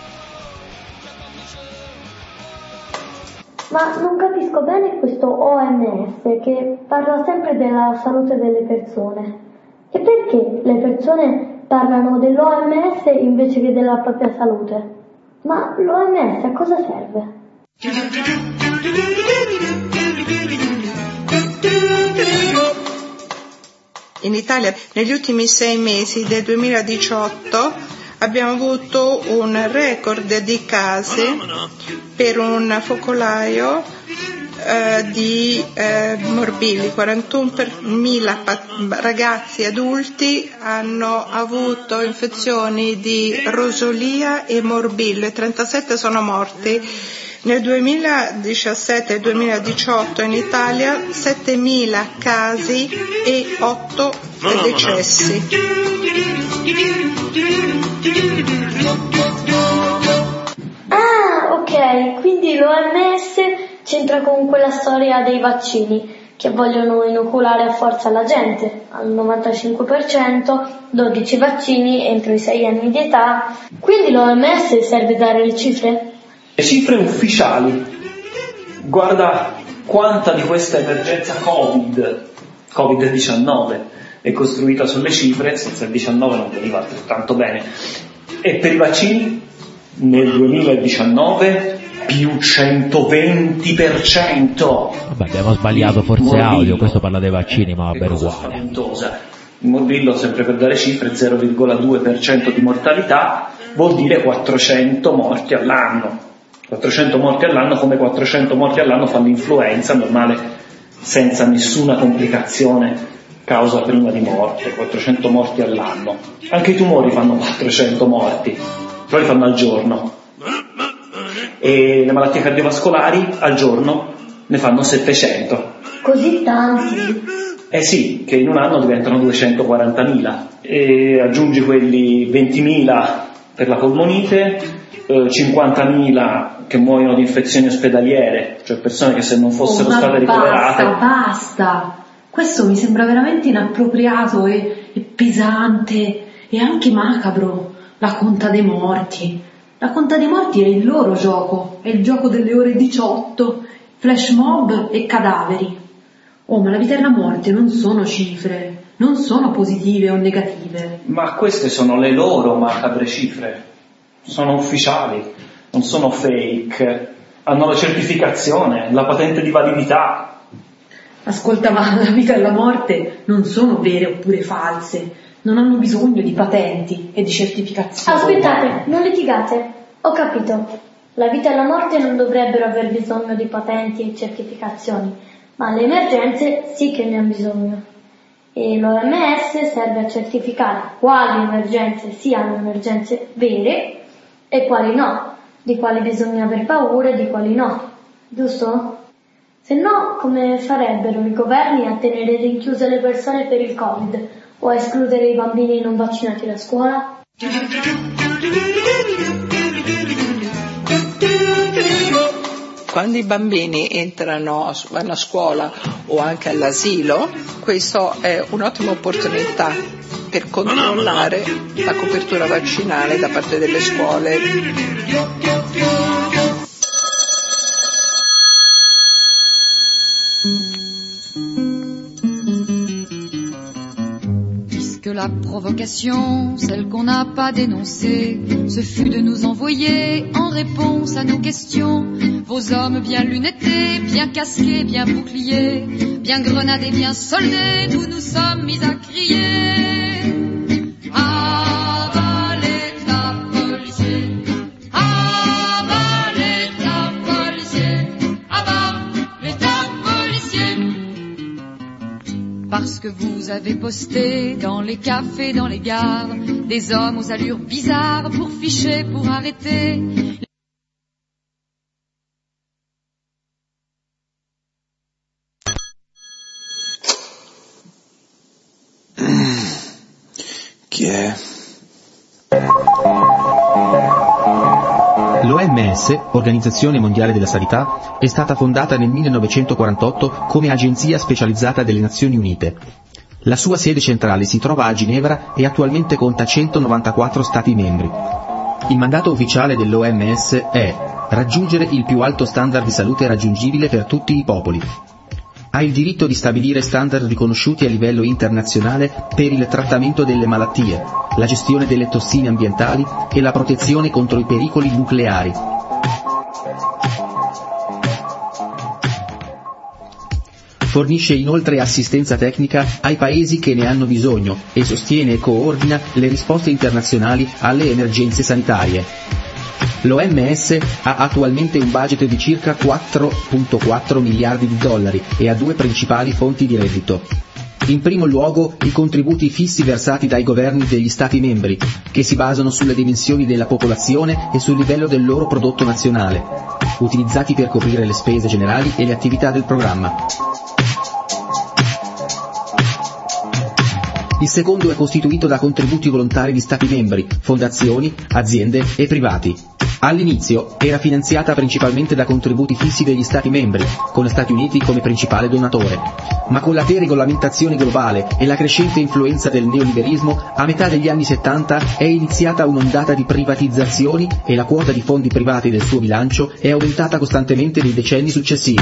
Ma non capisco bene questo O M S che parla sempre della salute delle persone. E perché le persone parlano dell'O M S invece che della propria salute? Ma l'O M S a cosa serve? In Italia negli ultimi sei mesi del duemiladiciotto abbiamo avuto un record di casi per un focolaio eh, di eh, morbilli. quarantunomila ragazzi adulti hanno avuto infezioni di rosolia e morbillo e trentasette sono morti. Nel duemiladiciassette e duemiladiciotto in Italia settemila casi e otto decessi. Ah, ok, quindi l'O M S c'entra con quella storia dei vaccini che vogliono inoculare a forza la gente, al novantacinque per cento, dodici vaccini entro i sei anni di età. Quindi l'O M S serve dare le cifre? Le cifre ufficiali. Guarda quanta di questa emergenza Covid, covid diciannove, è costruita sulle cifre, senza il diciannove non veniva altrettanto bene. E per i vaccini nel duemiladiciannove più centoventi per cento. Vabbè, abbiamo sbagliato forse morbillo. Audio, questo parla dei vaccini, ma per uguale. Il morbillo, sempre per dare cifre, zero virgola due per cento di mortalità, vuol dire quattrocento morti all'anno. quattrocento morti all'anno, come quattrocento morti all'anno fa l'influenza normale, senza nessuna complicazione causa prima di morte. Quattrocento morti all'anno. Anche i tumori fanno quattrocento morti, però li fanno al giorno. E le malattie cardiovascolari al giorno ne fanno settecento. Così tanti? Eh sì, che in un anno diventano duecentoquarantamila. E aggiungi quelli ventimila per la polmonite, eh, cinquantamila che muoiono di infezioni ospedaliere, cioè persone che se non fossero oh, state ricoverate... Basta, basta! Questo mi sembra veramente inappropriato e, e pesante e anche macabro, la conta dei morti. La conta dei morti è il loro gioco, è il gioco delle ore diciotto, flash mob e cadaveri. Oh, ma la vita e la morte non sono cifre, non sono positive o negative. Ma queste sono le loro macabre cifre, sono ufficiali, non sono fake, hanno la certificazione, la patente di validità. Ascolta, ma la vita e la morte non sono vere oppure false, non hanno bisogno di patenti e di certificazioni. Aspettate, non litigate, ho capito. La vita e la morte non dovrebbero aver bisogno di patenti e certificazioni, ma le emergenze sì che ne hanno bisogno. E l'O M S serve a certificare quali emergenze siano emergenze vere e quali no, di quali bisogna aver paura e di quali no, giusto? Se no, come farebbero i governi a tenere rinchiuse le persone per il Covid o a escludere i bambini non vaccinati da scuola? Quando i bambini entrano, vanno a scuola o anche all'asilo, questa è un'ottima opportunità per controllare la copertura vaccinale da parte delle scuole. Que la provocation, celle qu'on n'a pas dénoncée, ce fut de nous envoyer en réponse à nos questions vos hommes bien lunettés, bien casqués, bien boucliers, bien grenadés, bien soldés, nous nous sommes mis à crier. Ah bas l'État policier, ah bas l'État policier, ah bas l'État policier. Parce que vous avez posté dans les cafés, dans les gares, des hommes aux allures bizarres pour ficher, pour arrêter. Chi è? L'O M S, Organizzazione Mondiale della Sanità, è stata fondata nel millenovecentoquarantotto come agenzia specializzata delle Nazioni Unite. La sua sede centrale si trova a Ginevra e attualmente conta centonovantaquattro Stati membri. Il mandato ufficiale dell'O M S è raggiungere il più alto standard di salute raggiungibile per tutti i popoli. Ha il diritto di stabilire standard riconosciuti a livello internazionale per il trattamento delle malattie, la gestione delle tossine ambientali e la protezione contro i pericoli nucleari. Fornisce inoltre assistenza tecnica ai paesi che ne hanno bisogno e sostiene e coordina le risposte internazionali alle emergenze sanitarie. L'O M S ha attualmente un budget di circa quattro virgola quattro miliardi di dollari e ha due principali fonti di reddito. In primo luogo, i contributi fissi versati dai governi degli Stati membri, che si basano sulle dimensioni della popolazione e sul livello del loro prodotto nazionale, utilizzati per coprire le spese generali e le attività del programma. Il secondo è costituito da contributi volontari di Stati membri, fondazioni, aziende e privati. All'inizio era finanziata principalmente da contributi fissi degli Stati membri, con gli Stati Uniti come principale donatore. Ma con la deregolamentazione globale e la crescente influenza del neoliberismo, a metà degli anni settanta è iniziata un'ondata di privatizzazioni e la quota di fondi privati del suo bilancio è aumentata costantemente nei decenni successivi.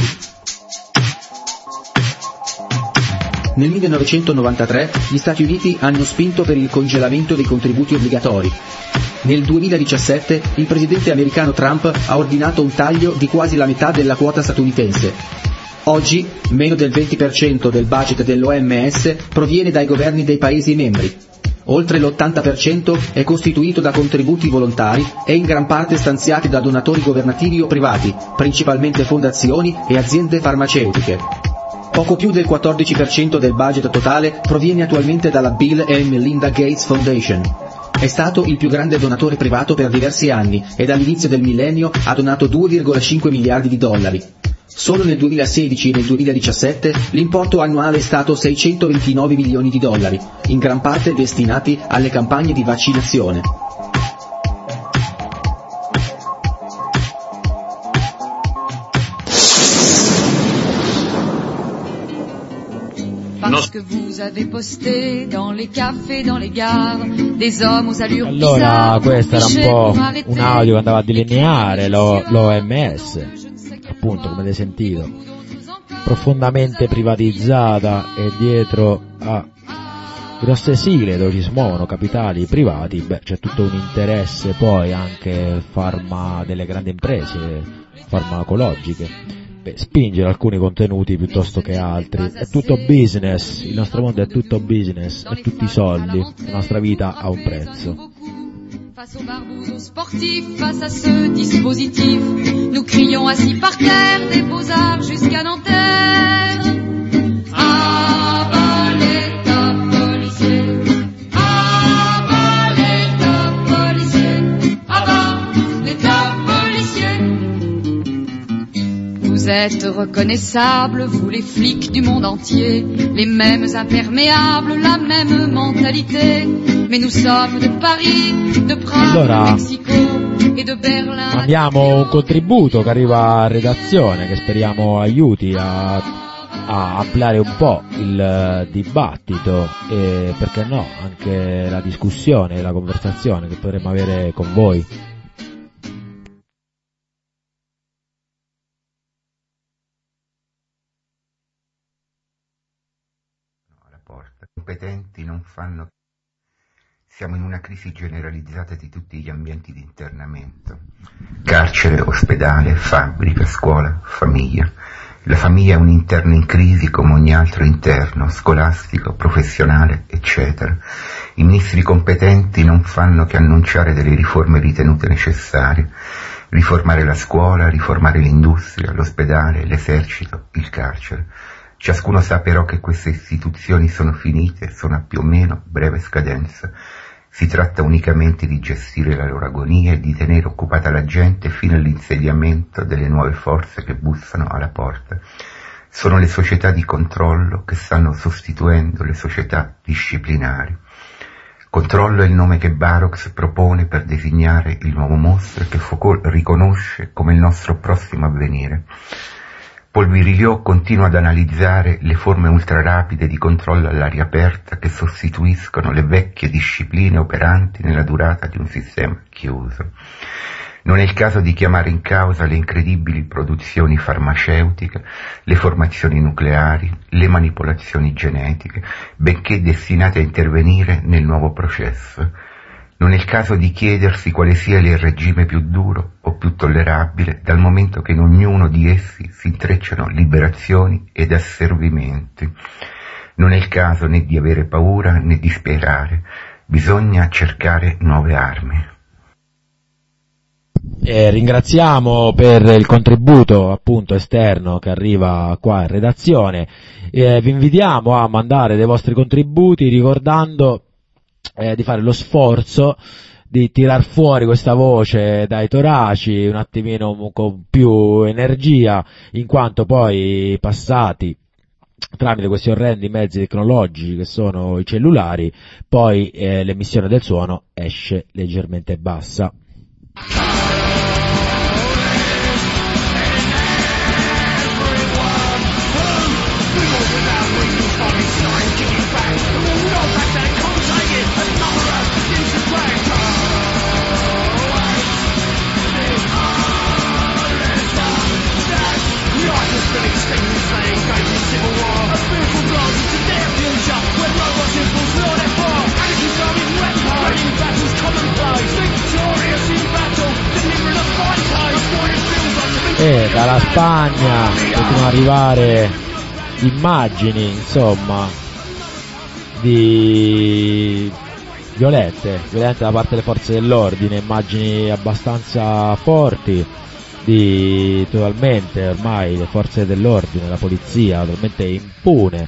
Nel millenovecentonovantatré gli Stati Uniti hanno spinto per il congelamento dei contributi obbligatori. Nel duemiladiciassette il presidente americano Trump ha ordinato un taglio di quasi la metà della quota statunitense. Oggi meno del venti per cento del budget dell'O M S proviene dai governi dei Paesi membri. Oltre l'ottanta per cento è costituito da contributi volontari e in gran parte stanziati da donatori governativi o privati, principalmente fondazioni e aziende farmaceutiche. Poco più del quattordici per cento del budget totale proviene attualmente dalla Bill e Melinda Gates Foundation. È stato il più grande donatore privato per diversi anni e dall'inizio del millennio ha donato due virgola cinque miliardi di dollari. Solo nel duemilasedici e nel duemiladiciassette l'importo annuale è stato seicentoventinove milioni di dollari, in gran parte destinati alle campagne di vaccinazione. Parce que vous avez posté dans les cafés, dans les gares, des hommes aux allures Allora, bizarres, questo era un fichés po' pour arrêter. un audio che andava a delineare l'O M S, appunto, come avete sentito, profondamente privatizzata e dietro a grosse sigle dove ci si muovono capitali privati. Beh, c'è tutto un interesse poi anche farma delle grandi imprese farmacologiche. Beh, spingere alcuni contenuti piuttosto che altri. È tutto business, il nostro mondo è tutto business, è tutti soldi, la nostra vita ha un prezzo. Face aux barbouzes, aux sportifs, face à ce dispositif, nous crions assis par terre des beaux-arts jusqu'à Nanterre. Ah bas l'État policier, ah bas l'État policier, ah bas l'État policier. Vous êtes reconnaissables, vous les flics du monde entier, les mêmes imperméables, la même mentalité. Mais nous sommes de Paris, de Prague, Allora, de Mexico e de Berlin. Abbiamo un contributo che arriva a redazione che speriamo aiuti a a ampliare un po' il dibattito e, perché no, anche la discussione e la conversazione che potremmo avere con voi. La porta. I competenti non fanno. Siamo in una crisi generalizzata di tutti gli ambienti di internamento. Carcere, ospedale, fabbrica, scuola, famiglia. La famiglia è un interno in crisi come ogni altro interno, scolastico, professionale, eccetera. I ministri competenti non fanno che annunciare delle riforme ritenute necessarie. Riformare la scuola, riformare l'industria, l'ospedale, l'esercito, il carcere. Ciascuno sa però che queste istituzioni sono finite, sono a più o meno breve scadenza. Si tratta unicamente di gestire la loro agonia e di tenere occupata la gente fino all'insediamento delle nuove forze che bussano alla porta. Sono le società di controllo che stanno sostituendo le società disciplinari. Controllo è il nome che Barox propone per designare il nuovo mostro che Foucault riconosce come il nostro prossimo avvenire. Paul Virilio continua ad analizzare le forme ultrarapide di controllo all'aria aperta che sostituiscono le vecchie discipline operanti nella durata di un sistema chiuso. Non è il caso di chiamare in causa le incredibili produzioni farmaceutiche, le formazioni nucleari, le manipolazioni genetiche, benché destinate a intervenire nel nuovo processo. Non è il caso di chiedersi quale sia il regime più duro o più tollerabile, dal momento che in ognuno di essi si intrecciano liberazioni ed asservimenti. Non è il caso né di avere paura né di sperare, bisogna cercare nuove armi. Eh, ringraziamo per il contributo appunto esterno che arriva qua in redazione. Eh, vi invitiamo a mandare dei vostri contributi ricordando Eh, di fare lo sforzo di tirar fuori questa voce dai toraci un attimino con più energia, in quanto poi passati tramite questi orrendi mezzi tecnologici che sono i cellulari, poi eh, l'emissione del suono esce leggermente bassa. E dalla Spagna continuano ad arrivare immagini, insomma, di violente, violente da parte delle forze dell'ordine, immagini abbastanza forti di totalmente ormai le forze dell'ordine, la polizia totalmente impune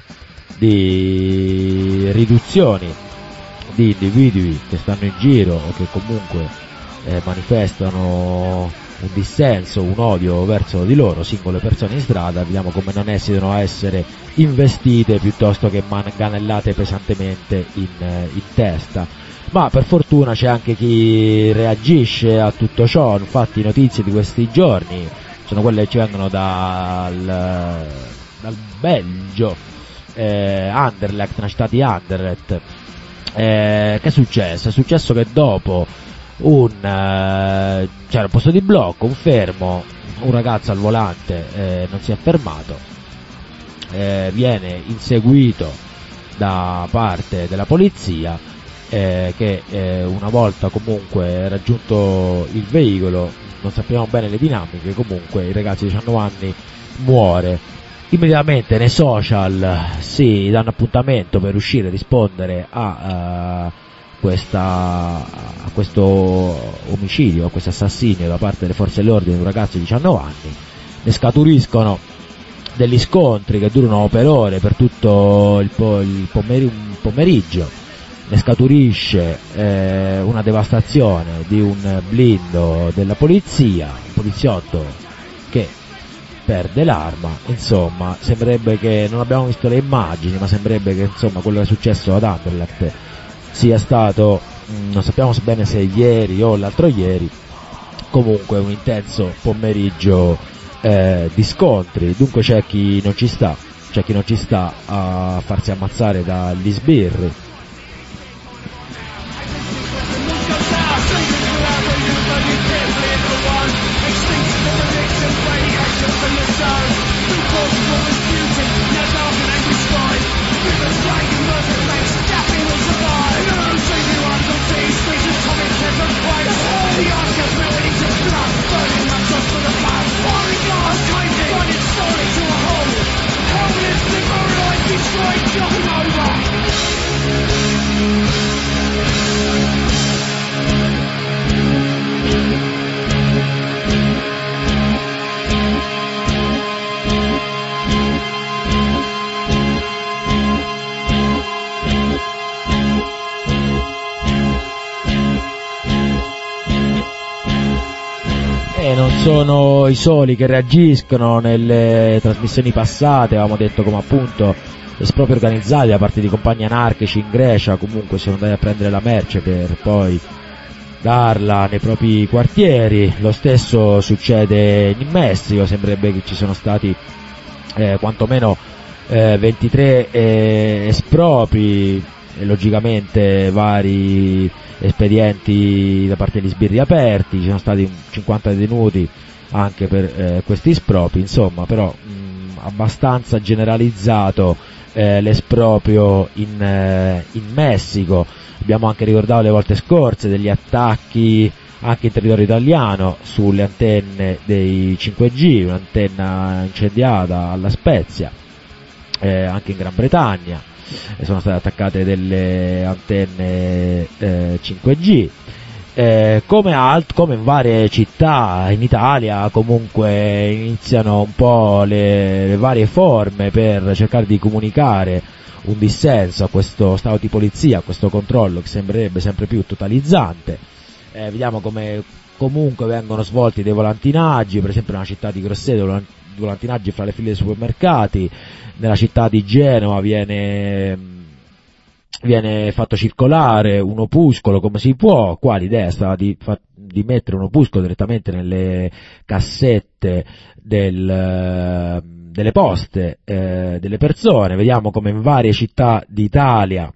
di riduzioni di individui che stanno in giro o che comunque eh, manifestano un dissenso, un odio verso di loro, singole persone in strada. Vediamo come non esitano a essere investite piuttosto che manganellate pesantemente in, in testa. Ma per fortuna c'è anche chi reagisce a tutto ciò. Infatti notizie di questi giorni sono quelle che ci vengono dal, dal Belgio, eh, Anderlecht, una città di Anderlecht. Eh, che è successo? È successo che dopo un eh, c'era un posto di blocco, un fermo, un ragazzo al volante eh, non si è fermato, eh, viene inseguito da parte della polizia eh, che eh, una volta comunque raggiunto il veicolo, non sappiamo bene le dinamiche, comunque il ragazzo di diciannove anni muore. Immediatamente nei social si danno appuntamento per uscire a rispondere a uh, questa, a questo omicidio, a questo assassinio da parte delle forze dell'ordine di un ragazzo di diciannove anni. Ne scaturiscono degli scontri che durano per ore, per tutto il, po- il pomeri- pomeriggio. Ne scaturisce eh, una devastazione di un blindo della polizia, un poliziotto che perde l'arma. Insomma, sembrerebbe che, non abbiamo visto le immagini, ma sembrerebbe che insomma quello che è successo ad Anderlecht sia stato, mh, non sappiamo bene se ieri o l'altro ieri, comunque un intenso pomeriggio eh, di scontri. Dunque c'è chi non ci sta, c'è chi non ci sta a farsi ammazzare dagli sbirri. Non sono i soli che reagiscono. Nelle trasmissioni passate avevamo detto come appunto espropri organizzati da parte di compagni anarchici in Grecia comunque sono andati a prendere la merce per poi darla nei propri quartieri. Lo stesso succede in Messico, sembrerebbe che ci sono stati eh, quantomeno eh, ventitré eh, espropri e logicamente vari espedienti da parte degli sbirri aperti, ci sono stati cinquanta detenuti anche per eh, questi espropri, insomma, però mh, abbastanza generalizzato eh, l'esproprio in, eh, in Messico. Abbiamo anche ricordato le volte scorse degli attacchi anche in territorio italiano sulle antenne dei cinque G, un'antenna incendiata alla Spezia, eh, anche in Gran Bretagna sono state attaccate delle antenne eh, cinque G, eh, come, alt- come in varie città in Italia comunque iniziano un po' le, le varie forme per cercare di comunicare un dissenso a questo stato di polizia, a questo controllo che sembrerebbe sempre più totalizzante. Eh, vediamo come comunque vengono svolti dei volantinaggi, per esempio nella città di Grosseto volantinaggi fra le file dei supermercati, nella città di Genova viene viene fatto circolare un opuscolo come si può. Qua l'idea è stata di, di mettere un opuscolo direttamente nelle cassette del, delle poste eh, delle persone. Vediamo come in varie città d'Italia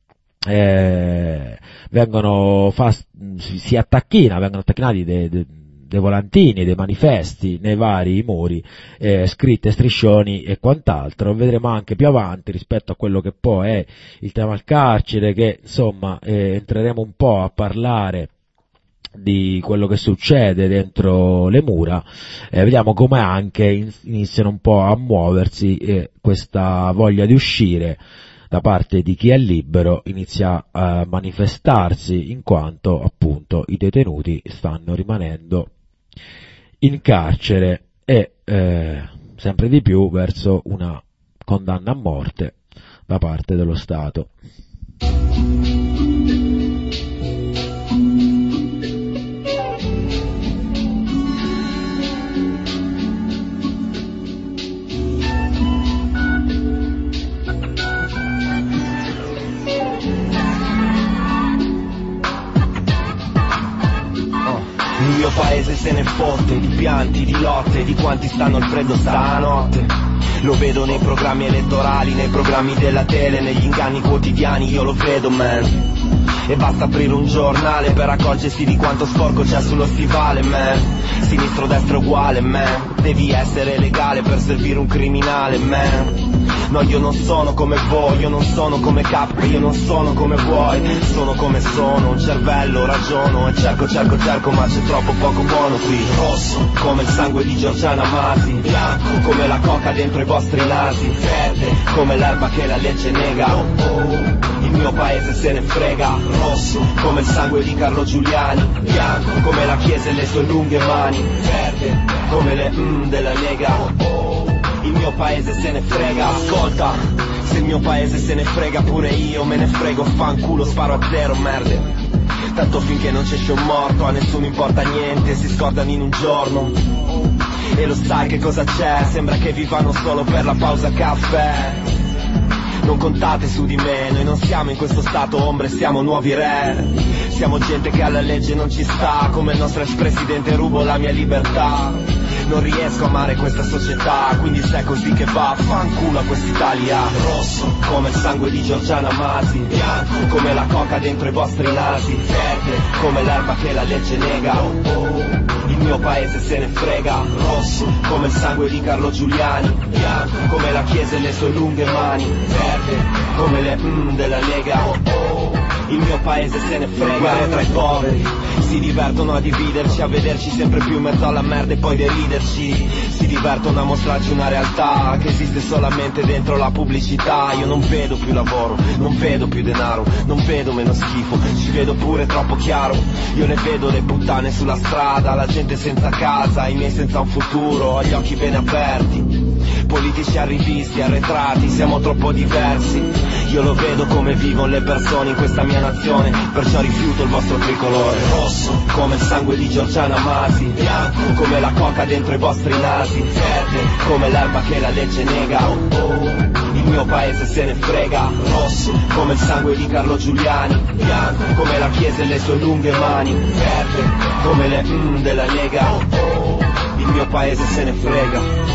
eh, vengono fast, si attacchina, vengono attaccati dei de, dei volantini, dei manifesti nei vari muri, eh, scritte, striscioni e quant'altro. Vedremo anche più avanti rispetto a quello che poi è il tema del carcere, che insomma eh, entreremo un po' a parlare di quello che succede dentro le mura, eh, vediamo come anche in, iniziano un po' a muoversi eh, questa voglia di uscire da parte di chi è libero, inizia a manifestarsi in quanto appunto i detenuti stanno rimanendo in carcere e eh, sempre di più verso una condanna a morte da parte dello Stato. Il mio paese se ne fotte di pianti, di lotte, di quanti stanno al freddo stanotte. Lo vedo nei programmi elettorali, nei programmi della tele, negli inganni quotidiani, io lo vedo, man. E basta aprire un giornale per accorgersi di quanto sporco c'è sullo stivale, man. Sinistro, destra uguale, man. Devi essere legale per servire un criminale, man. No, io non sono come voi, io non sono come Cap, io non sono come vuoi. Sono come sono, un cervello, ragiono e cerco, cerco, cerco, ma c'è troppo poco buono qui. Rosso, come il sangue di Giorgiana Masi. Bianco, come la coca dentro i vostri nasi. Verde, come l'erba che la legge nega. Oh, oh. Il mio paese se ne frega. Rosso, come il sangue di Carlo Giuliani. Bianco, come la chiesa e le sue lunghe mani. Verde, come le mm della nega. Oh, oh. Il mio paese se ne frega. Ascolta, se il mio paese se ne frega pure io me ne frego. Fanculo, sparo a zero, merde. Tanto finché non c'esce un morto a nessuno importa niente, si scordano in un giorno. E lo sai che cosa c'è? Sembra che vivano solo per la pausa caffè. Non contate su di me, noi non siamo in questo stato ombre, siamo nuovi re. Siamo gente che alla legge non ci sta, come il nostro ex presidente rubo la mia libertà. Non riesco a amare questa società, quindi se è così che va, fanculo a quest'Italia. Rosso come il sangue di Giorgiana Masi, bianco come la coca dentro i vostri nasi, verde come l'erba che la legge nega. Oh, oh. Il mio paese se ne frega. Rosso come il sangue di Carlo Giuliani, bianco come la chiesa e le sue lunghe mani, verde come le mm della Lega. Oh, oh. Il mio paese se ne frega. Guerre tra i poveri, si divertono a dividerci, a vederci sempre più in mezzo alla merda e poi deriderci. Si divertono a mostrarci una realtà che esiste solamente dentro la pubblicità. Io non vedo più lavoro, non vedo più denaro, non vedo meno schifo, ci vedo pure troppo chiaro. Io ne vedo le puttane sulla strada, la gente senza casa, i miei senza un futuro, ho gli occhi bene aperti. Politici arrivisti, arretrati, siamo troppo diversi. Io lo vedo come vivono le persone in questa mia nazione, perciò rifiuto il vostro tricolore. Rosso come il sangue di Giorgiana Masi, bianco come la coca dentro i vostri nasi, verde come l'erba che la legge nega. Oh, oh. Il mio paese se ne frega. Rosso come il sangue di Carlo Giuliani, bianco come la chiesa e le sue lunghe mani, verde come le mm della Lega. Oh, oh. Il mio paese se ne frega.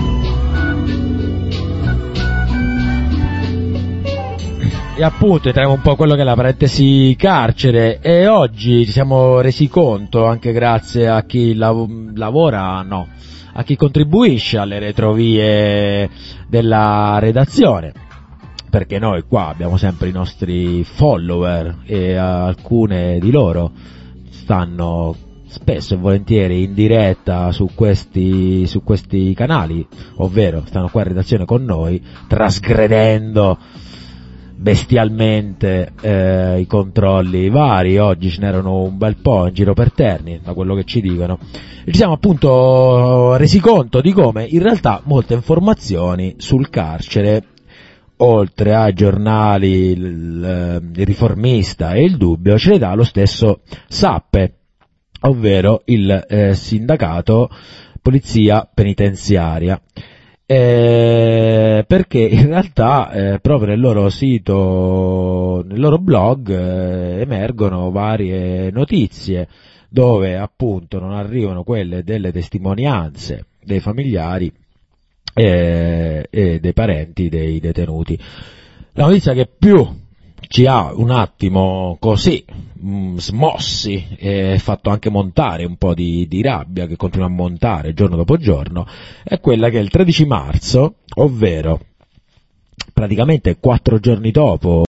E appunto entriamo un po' a quello che è la parentesi carcere, e oggi ci siamo resi conto, anche grazie a chi lav- lavora, no, a chi contribuisce alle retrovie della redazione, perché noi qua abbiamo sempre i nostri follower e alcune di loro stanno spesso e volentieri in diretta su questi, su questi canali, ovvero stanno qua in redazione con noi, trasgredendo bestialmente eh, i controlli vari. Oggi ce n'erano un bel po' in giro per Terni, da quello che ci dicono, e ci siamo appunto resi conto di come in realtà molte informazioni sul carcere, oltre ai giornali, il, il Riformista e il Dubbio, ce le dà lo stesso Sappe, ovvero il eh, sindacato Polizia Penitenziaria. Eh, perché in realtà eh, proprio nel loro sito, nel loro blog eh, emergono varie notizie dove appunto non arrivano quelle delle testimonianze dei familiari eh, e dei parenti dei detenuti. La notizia che più ci ha un attimo così mh, smossi e fatto anche montare un po' di, di rabbia, che continua a montare giorno dopo giorno, è quella che il tredici marzo, ovvero praticamente quattro giorni dopo